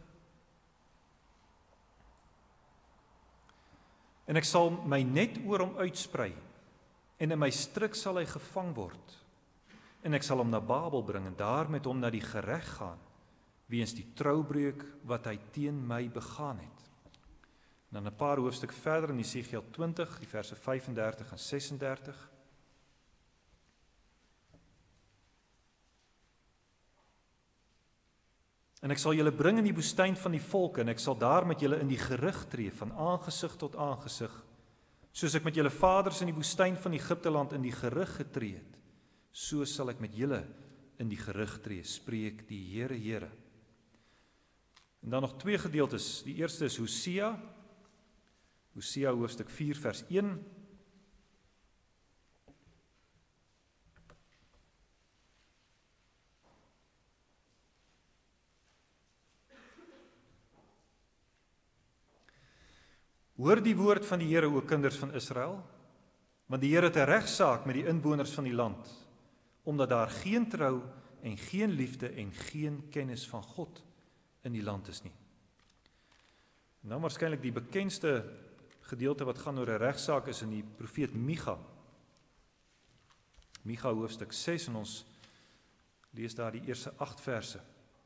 En ek sal my net oor hom uitsprei, en in my stryk sal hy gevang word. En ek sal hom na Babel bring, en daar met hom na die gereg gaan, weens die troubreuk wat hy teen my begaan het. En dan 'n paar hoofstuk verder in Esegiel 20, die verse 35 en 36. En ek sal julle bring in die woestyn van die volke, en ek sal daar met julle in die gerig tree, van aangesig tot aangesig, soos ek met julle vaders in die woestyn van Egipte land in die gerig getree het, so sal ek met julle in die gerig tree, spreek die Here, Here. En dan nog twee gedeeltes, die eerste is Hosea hoofstuk 4 vers 1, Hoor die woord van die Here, o kinders van Israel, want die Here het 'n regsaak met die inwoners van die land, omdat daar geen trou en geen liefde en geen kennis van God in die land is nie. Nou waarskynlik die bekendste gedeelte wat gaan oor 'n regsaak is in die profeet Micha. Micha hoofstuk 6 en ons lees daar die eerste 8 verse.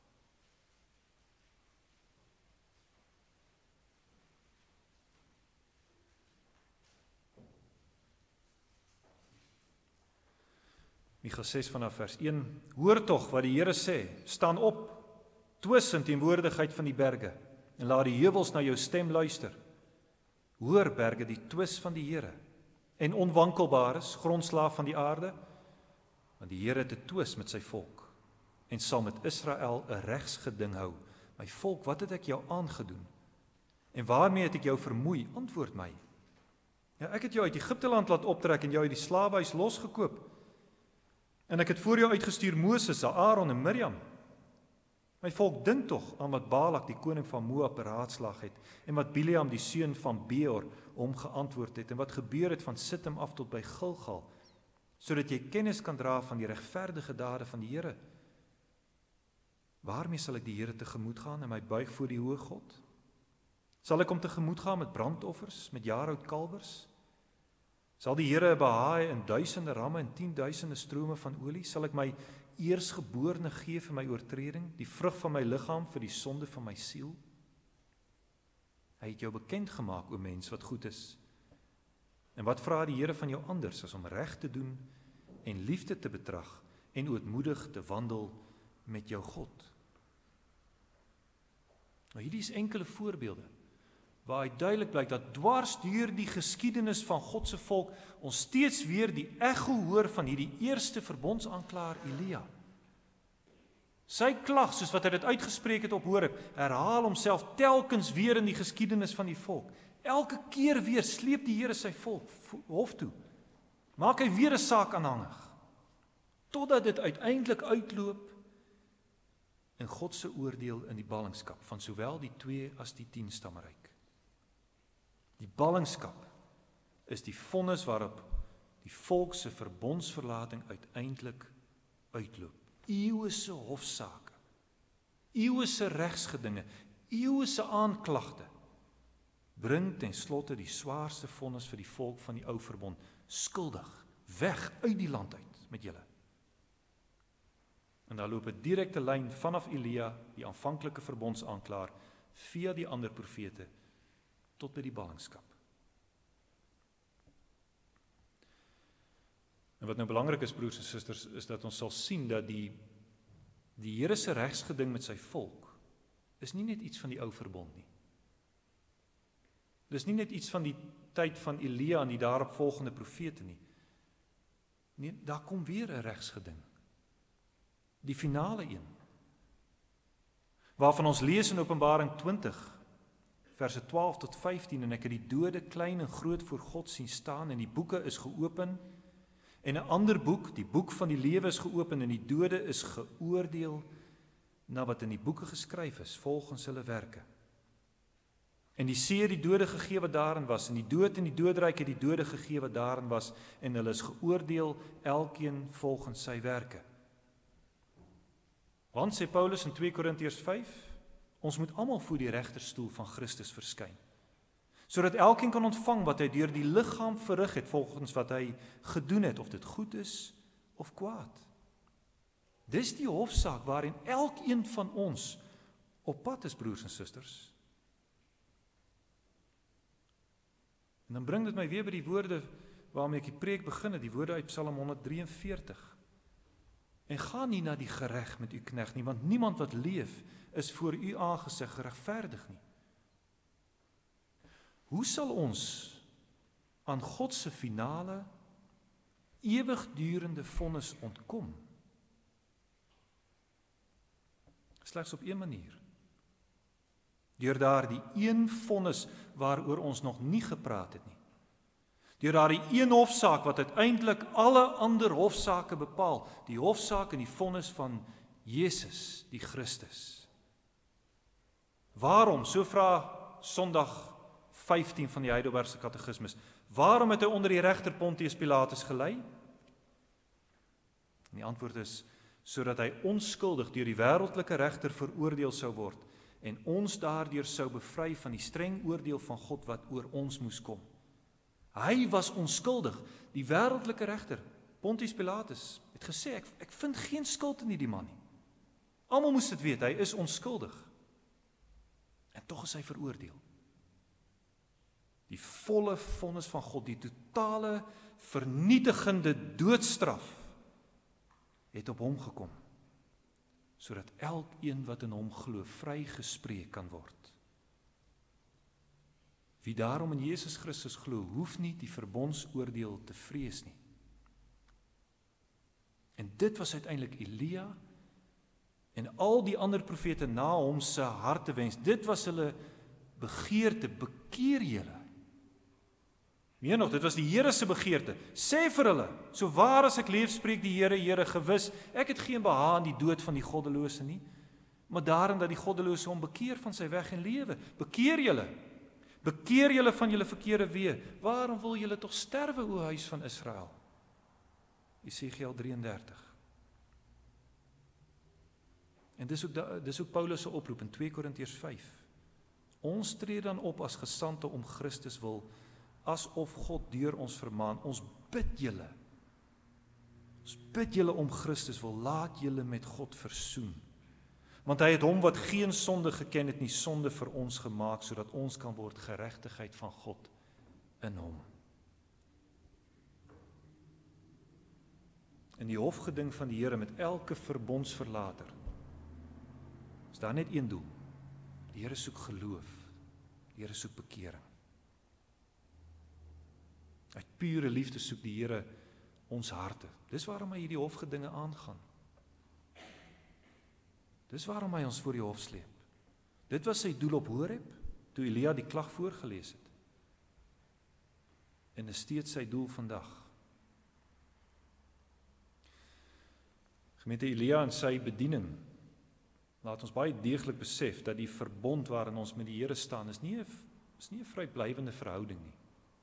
Micha 6 vanaf vers 1. Hoor tog wat die Here sê, staan op, twis in teenwoordigheid van die berge, en laat die heuwels na jou stem luister. Hoor berge die twis van die Here, en onwankelbaar is, grondslaaf van die aarde, want die Here het 'n twis met sy volk, en sal met Israel 'n regsgeding hou. My volk, wat het ek jou aangedoen? En waarmee het ek jou vermoei? Antwoord my. Ja, ek het jou uit Egipte land laat optrek en jou uit die slawehuis losgekoop. En ek het voor jou uitgestuur Moses, Aaron en Miriam. My volk, dink tog aan wat Balak, die koning van Moab, beraadslaag het, en wat Bileam, die seun van Beor, hom geantwoord het, en wat gebeur het van Sittim af tot by Gilgal, sodat jy kennis kan dra van die regverdige dade van die Here. Waarmee sal ek die Here tegemoet gaan en my buig voor die hoë God? Sal ek hom tegemoet gaan met brandoffers, met jaarhout kalwers? Sal die Here behaai in duisende ramme en 10.000 strome van olie? Sal ek my eersgeborene gee vir my oortreding, die vrug van my liggaam vir die sonde van my siel? Hy het jou bekend gemaak, o mens, wat goed is. En wat vra die Here van jou anders as om reg te doen en liefde te betrag en ootmoedig te wandel met jou God? Nou, hierdie is enkele voorbeelde waar hy duidelik blyk dat dwars deur die geskiedenis van God se volk ons steeds weer die ekko hoor van hierdie eerste verbondsaanklaer Elia. Sy klag, soos wat hy dit uitgespreek het op Horeb, herhaal homself telkens weer in die geskiedenis van die volk. Elke keer weer sleep die Here sy volk hof toe. Maak hy weer 'n saak aanhangig, totdat dit uiteindelik uitloop in God se oordeel in die ballingskap van sowel die 2 as die 10 stammeryk. Die ballingskap is die vonnis waarop die volk se verbondsverlating uiteindelik uitloop. Eeuse hofsaake, eeuse regsgedinge, eeuse aanklagte bring ten slotte die swaarste vonnis vir die volk van die ou verbond, skuldig, weg uit die land uit met julle. En daar loop 'n direkte lyn vanaf Elia, die aanvanklike verbondsaanklaer, via die ander profete tot by die ballingskap. En wat nou belangrik is, broers en susters, is dat ons sal sien dat die Here se regsgeding met sy volk is nie net iets van die ou verbond nie. Dis nie net iets van die tyd van Elia en die daaropvolgende profete nie. Nee, daar kom weer 'n regsgeding. Die finale een. Waarvan ons lees in Openbaring 20, verse 12 tot 15, en ek het die dode klein en groot voor God sien staan, en die boeke is geopen, en 'n ander boek, die boek van die lewe, is geopen, en die dode is geoordeel na wat in die boeke geskryf is, volgens hulle werke. En die see het die dode gegee wat daarin was, en die dood en die doodryk het die dode gegee wat daarin was, en hulle is geoordeel, elkeen volgens sy werke. Want, sê Paulus in 2 Korintiërs 5, ons moet almal voor die regterstoel van Christus verskyn, sodat elkeen kan ontvang wat hy deur die liggaam verrig het, volgens wat hy gedoen het, of dit goed is of kwaad. Dis die hofsaak waarin elkeen van ons op pad is, broers en susters. En dan bring dit my weer by die woorde waarmee ek die preek begin het, die woorde uit Psalm 143. En ga nie na die gereg met u knegt nie, want niemand wat leef is voor u aangesig geregverdig nie. Hoe sal ons aan God se finale, ewigdurende vonnis ontkom? Slegs op een manier. Deur daardie een vonnis waaroor ons nog nie gepraat het nie. Deur daardie een hofsaak wat uiteindelik alle ander hofsaake bepaal, die hofsaak en die vonnis van Jesus, die Christus. Waarom, so vra Sondag 15 van die Heidelbergse Katekismus, waarom het hy onder die regter Pontius Pilatus gelei? En die antwoord is, sodat hy onskuldig deur die wêreldlike regter veroordeel sou word, en ons daardeur sou bevry van die streng oordeel van God wat oor ons moes kom. Hy was onskuldig, die wêreldlike regter, Pontius Pilatus, het gesê, ek vind geen skuld in hierdie man nie. Almal moes dit weet, hy is onskuldig. En tog is hy veroordeel. Die volle vonnis van God, die totale, vernietigende doodstraf, het op hom gekom, sodat elkeen wat in hom glo vrygespreek kan word. Wie daarom in Jesus Christus glo, hoef nie die verbondsoordeel te vrees nie. En dit was uiteindelik Elia en al die ander profete na hom se hartewens. Dit was hulle begeerte, bekeer julle. Meer nog, dit was die Here se begeerte. Sê vir hulle, so waar as ek leef, spreek die Here, Here, gewis, ek het geen behaag in die dood van die goddelose nie, maar daarin dat die goddelose hom bekeer van sy weg en lewe. Bekeer julle van julle verkeerde weë. Waarom wil julle tog sterwe, o huis van Israel? Jesegiel 33. En dis ook Paulus se oproep in 2 Korintiërs 5. Ons tree dan op as gesandte om Christus wil, asof God deur ons vermaan. Ons bid julle om Christus wil, laat julle met God versoen. Want hy het hom wat geen sonde geken het nie, sonde vir ons gemaak, sodat ons kan word geregtigheid van God in hom. In die hofgeding van die Here met elke verbondsverlater is daar net een doel. Die Here soek geloof. Die Here soek bekering. Uit pure liefde soek die Here ons harte. Dis waarom hy hierdie hofgedinge aangaan. Dis waarom hy ons voor die hof sleep. Dit was sy doel op Horeb, toe Elia die klag voorgelees het. En is steeds sy doel vandag. Gemeente, Elia en sy bediening laat ons baie deeglik besef dat die verbond waarin ons met die Here staan is nie 'n vryblywende verhouding nie.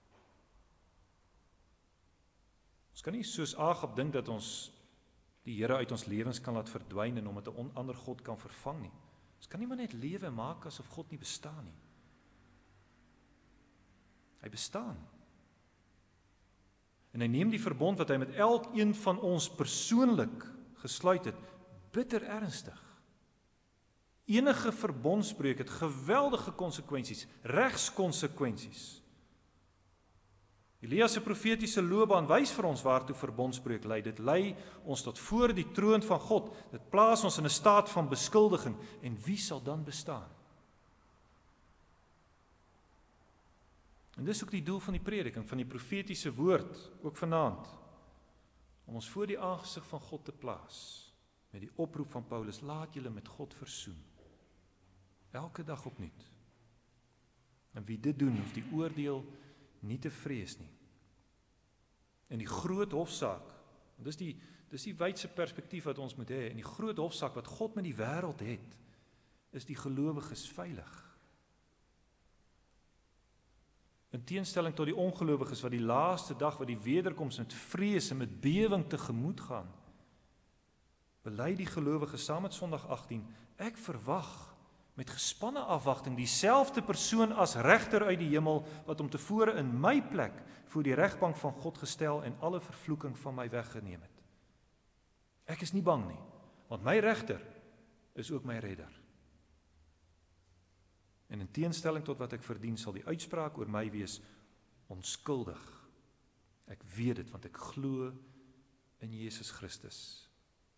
Ons kan nie soos Agab dink dat ons die Here uit ons lewens kan laat verdwyn en hom met 'n ander God kan vervang nie. Ons kan nie maar net lewe maak asof God nie bestaan nie. Hy bestaan. En hy neem die verbond wat hy met elkeen van ons persoonlik gesluit het, bitter ernstig. Enige verbondsbreuk het geweldige konsekwensies, regskonsekwensies. Elia se profetiese loopbaan wys vir ons waartoe verbondsbreuk lei. Dit lei ons tot voor die troon van God. Dit plaas ons in 'n staat van beskuldiging. En wie sal dan bestaan? En dis ook die doel van die prediking, van die profetiese woord, ook vanaand, om ons voor die aangesig van God te plaas, met die oproep van Paulus, laat julle met God versoen. Elke dag opnuut. En wie dit doen, hoef die oordeel nie te vrees nie. En die groot hofsaak, dis die wydse perspektief wat ons moet hê, en die groot hofsaak wat God met die wêreld het, is die gelowiges veilig. In teenstelling tot die ongelowiges wat die laaste dag, wat die wederkoms met vrees en met bewering tegemoet gaan, bely die gelowiges saam met Sondag 18, ek verwag met gespanne afwagting dieselfde persoon as regter uit die hemel, wat om tevore in my plek voor die regbank van God gestel en alle vervloeking van my weggeneem het. Ek is nie bang nie, want my regter is ook my redder. En in teenstelling tot wat ek verdien, sal die uitspraak oor my wees onskuldig. Ek weet dit, want ek glo in Jesus Christus.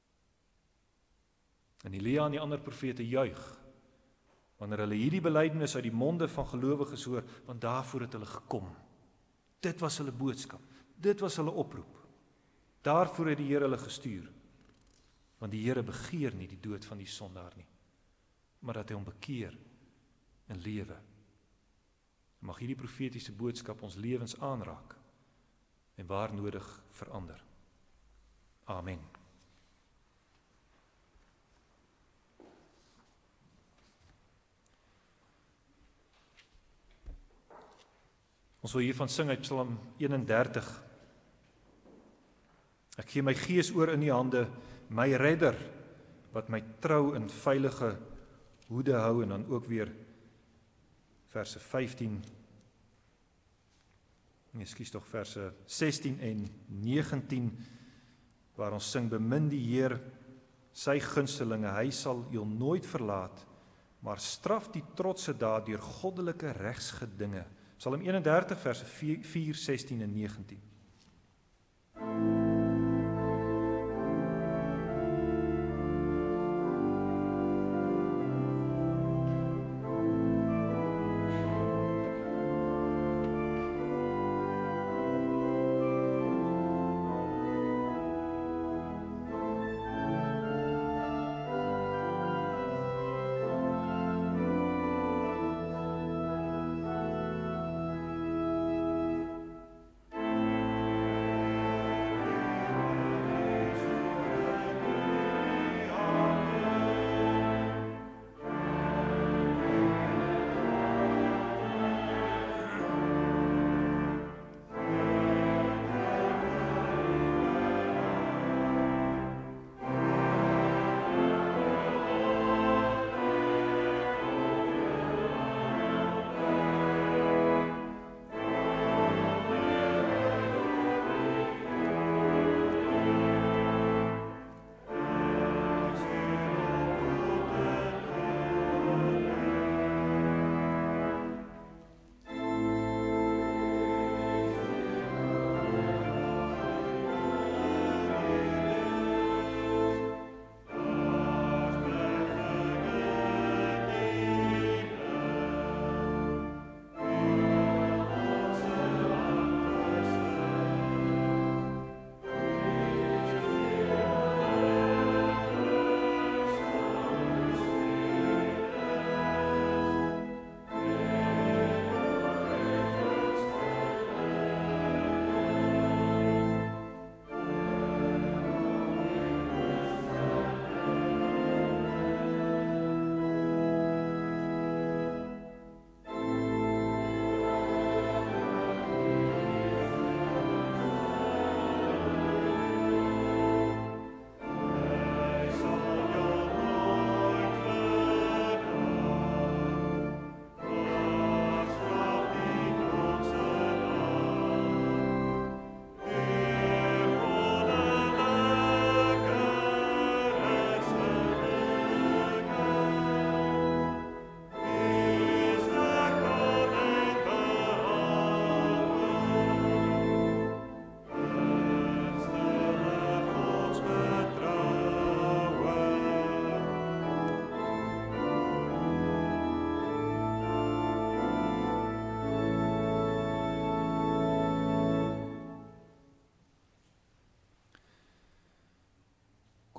En Elia en die ander profete juig wanneer hulle hierdie belydenis uit die monde van gelowiges hoor, want daarvoor het hulle gekom. Dit was hulle boodskap, dit was hulle oproep. Daarvoor het die Here hulle gestuur, want die Here begeer nie die dood van die sondaar nie, maar dat hy hom bekeer en lewe. Mag hierdie profetiese boodskap ons lewens aanraak en waar nodig verander. Amen. Ons wil hiervan sing uit Psalm 31. Ek gee my gees oor in die hande, my redder, wat my trou in veilige hoede hou, en dan ook weer verse 15, verse 16 en 19, waar ons sing, bemin die Heer sy gunstelinge, hy sal jou nooit verlaat, maar straf die trotse daad deur goddelike regsgedinge. Psalm 31 verse 4, 16 en 19.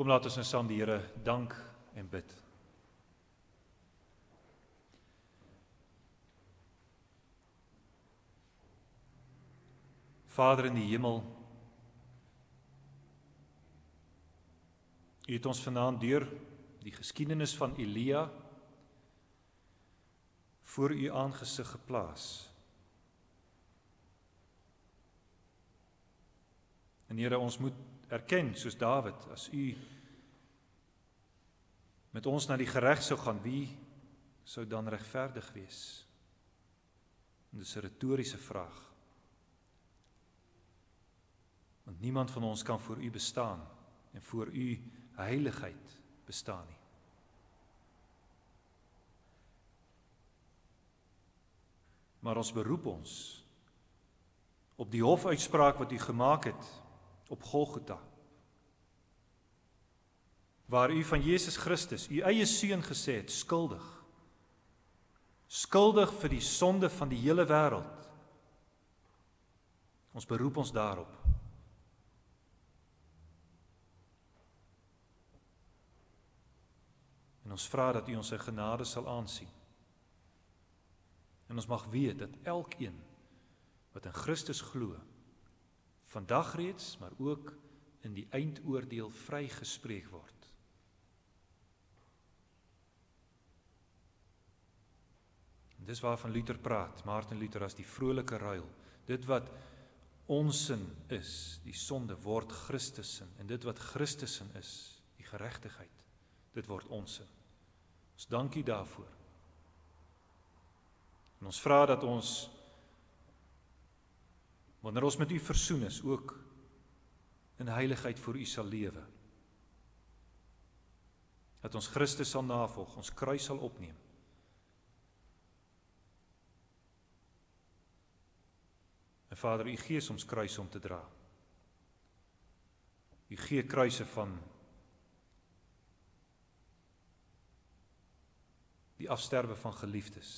Kom laat ons nou saam die Here dank en bid. Vader in die hemel, U het ons vanaand deur die geskiedenis van Elia voor U aangesig geplaas. En Here, ons moet erken, soos Dawid, as U met ons na die gereg sou gaan, wie sou dan regverdig wees? En dis 'n retoriese vraag. Want niemand van ons kan voor U bestaan en voor U heiligheid bestaan nie. Maar ons beroep ons op die hofuitspraak wat U gemaak het op Golgotha, waar U van Jesus Christus, U eie seun gesê het, skuldig vir die sonde van die hele wêreld. Ons beroep ons daarop. En ons vra dat U ons sy genade sal aansien. En ons mag weet dat elkeen wat in Christus glo, vandag reeds, maar ook in die eindoordeel vrygespreek word. En dis waarvan Luther praat, Martin Luther, as die vrolike ruil. Dit wat onsin is, die sonde, word Christusin. En dit wat Christusin is, die geregtigheid, dit word onsin. Ons dank U daarvoor. En ons vra dat ons, wanneer ons met U versoen is, ook in heiligheid voor U sal lewe. Dat ons Christus sal navolg, ons kruis sal opneem. En Vader, U gee ons kruise om te dra. U gee kruise van die afsterwe van geliefdes,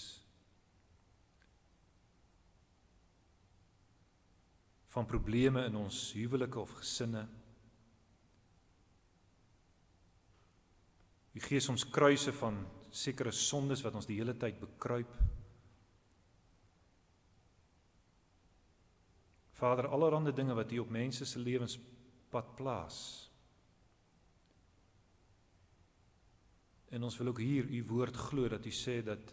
van probleme in ons huwelike of gesinne. U gee ons kruise van sekere sondes wat ons die hele tyd bekruip. Vader, allerhande dinge wat U op mense se lewenspad plaas. En ons wil ook hier U woord glo, dat U sê dat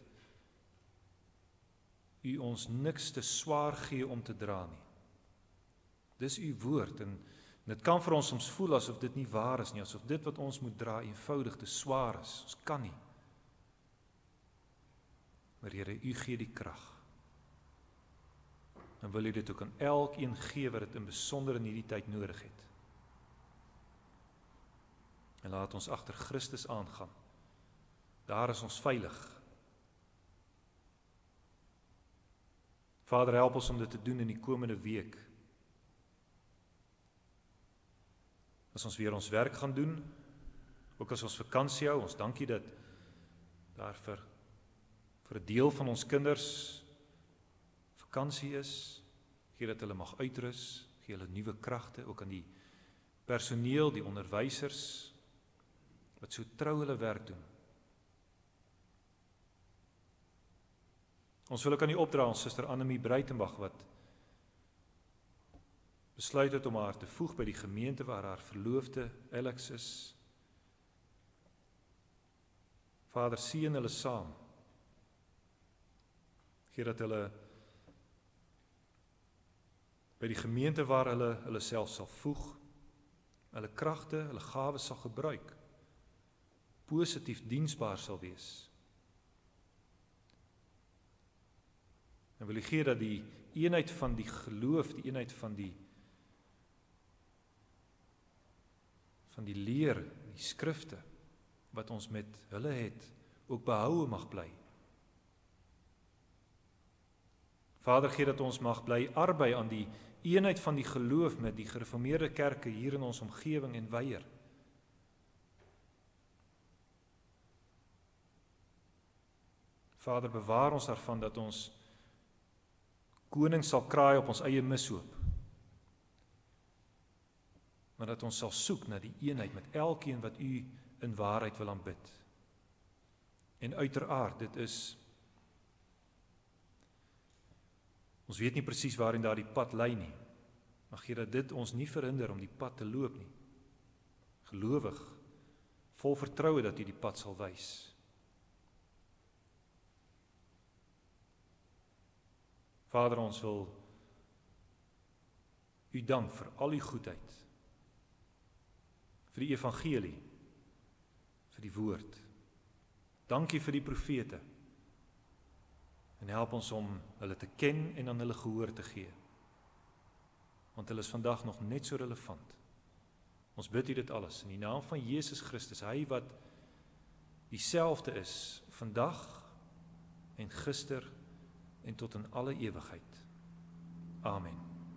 U ons niks te swaar gee om te dra nie. Dis U woord, en dit kan vir ons soms voel asof dit nie waar is nie, asof dit wat ons moet dra eenvoudig te swaar is. Ons kan nie. Maar Here, U gee die krag. En wil U dit ook aan elkeen gee wat dit in besonder in hierdie tyd nodig het. En laat ons agter Christus aangaan. Daar is ons veilig. Vader, help ons om dit te doen in die komende week. As ons weer ons werk gaan doen, ook as ons vakansie hou, ons dankie dat daar vir 'n deel van ons kinders vakansie is, gee dat hulle mag uitrus, gee hulle nuwe kragte, ook aan die personeel, die onderwysers, wat so trou hulle werk doen. Ons wil ook aan U opdra, ons suster Annemie Breitenbach, wat besluit het om haar te voeg by die gemeente waar haar verloofde Alex is. Vader, seën hulle saam. Gee dat hulle by die gemeente waar hulle self sal voeg, hulle kragte, hulle gawes sal gebruik, positief diensbaar sal wees. En wil U gee dat die eenheid van die geloof, die eenheid van die leer, die skrifte, wat ons met hulle het, ook behoue mag bly. Vader, gee dat ons mag bly arbei aan die eenheid van die geloof met die gereformeerde kerke hier in ons omgewing en weier. Vader, bewaar ons daarvan dat ons koning sal kraai op ons eie mishoop. maar dat ons sal soek na die eenheid met elkeen wat U in waarheid wil aanbid. En uiteraard, ons weet nie presies waarin daardie pad lei nie, maar Here, dat dit ons nie verhinder om die pad te loop nie. Gelowig, vol vertroue dat U die pad sal wys. Vader, ons wil U dank vir al U goedheid, vir die evangelie, vir die woord. Dankie vir die profete, en help ons om hulle te ken en aan hulle gehoor te gee, want hulle is vandag nog net so relevant. Ons bid U dit alles in die naam van Jesus Christus, Hy wat dieselfde is, vandag en gister en tot in alle ewigheid. Amen.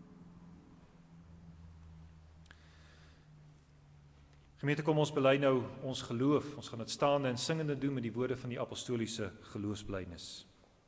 Gemeente, kom ons bely nou ons geloof. Ons gaan dit staande en singende doen met die woorde van die apostoliese geloofsbelijdenis.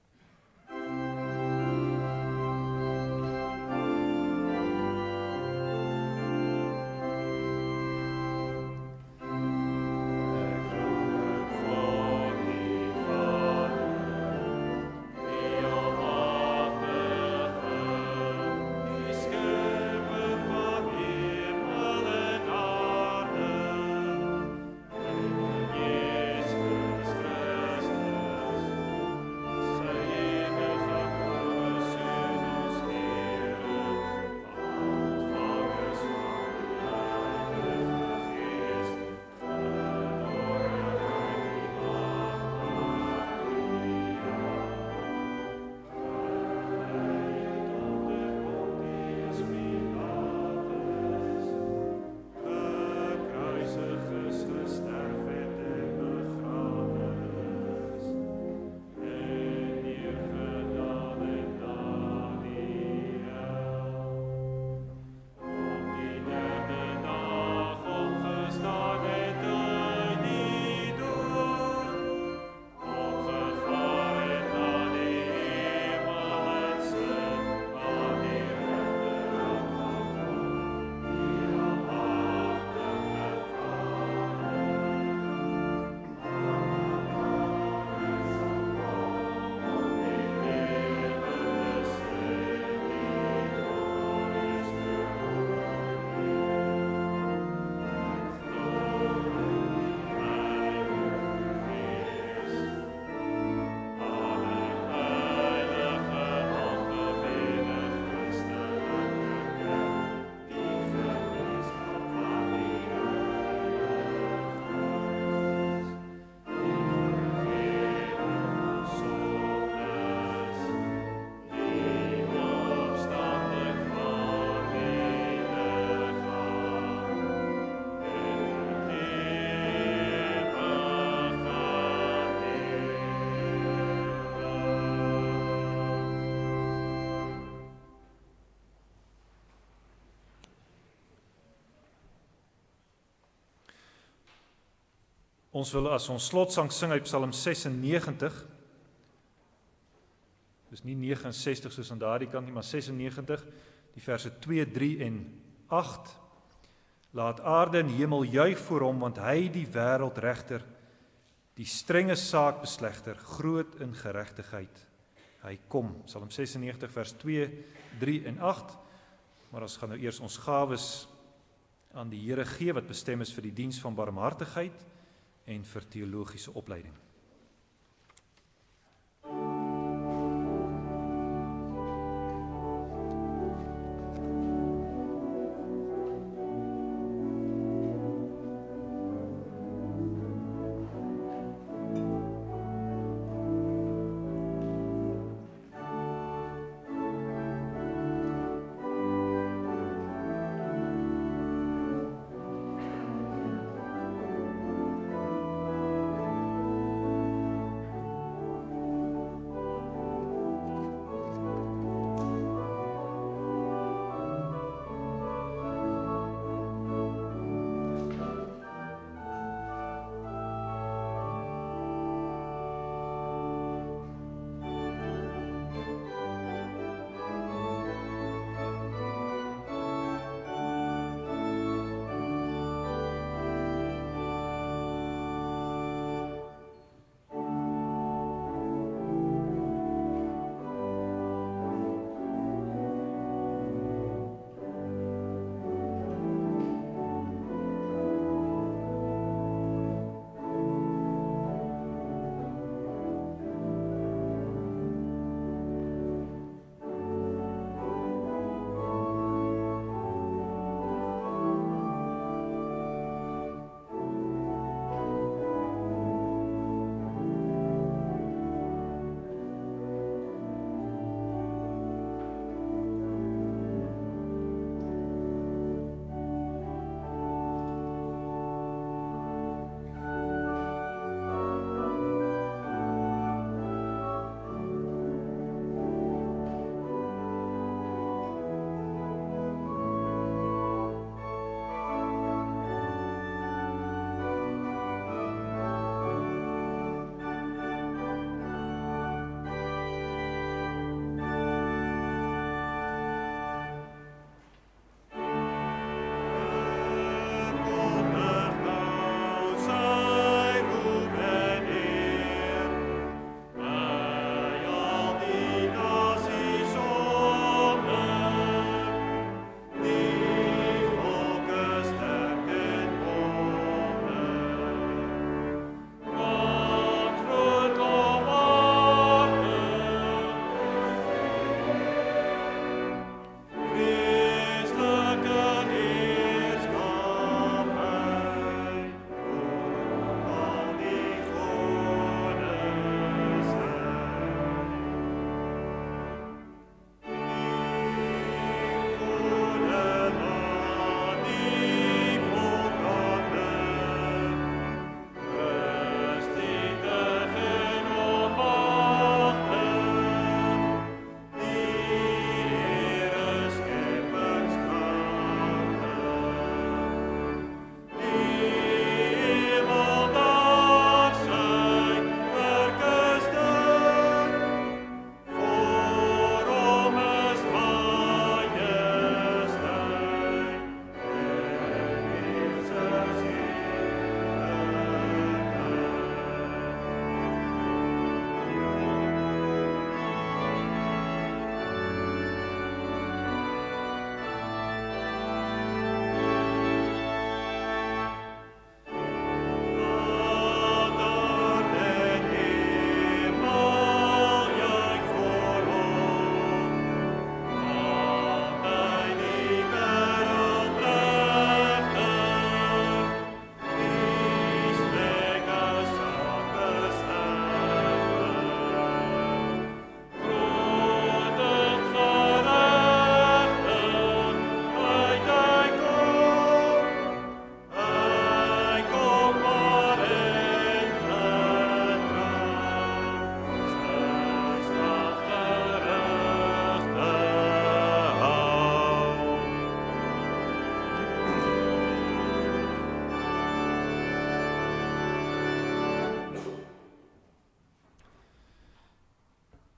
Ons wil as ons slotsang sing uit Psalm 96, dis nie 69 soos aan daardie kant nie, maar 96, die verse 2, 3 en 8. Laat aarde en hemel juig voor hom, want hy die wêreldregter, die strenge saakbeslegter, groot in geregtigheid. Hy kom, Psalm 96 vers 2, 3 en 8. Maar ons gaan nou eers ons gawes aan die Here gee wat bestem is vir die diens van barmhartigheid en vir teologiese opleiding.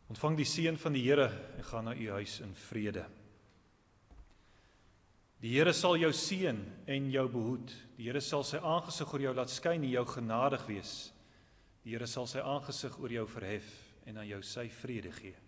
Ontvang die seën van die Here en gaan na u huis in vrede. Die Here sal jou seën en jou behoed. Die Here sal sy aangesig oor jou laat skyn en jou genadig wees. Die Here sal sy aangesig oor jou verhef en aan jou sy vrede gee.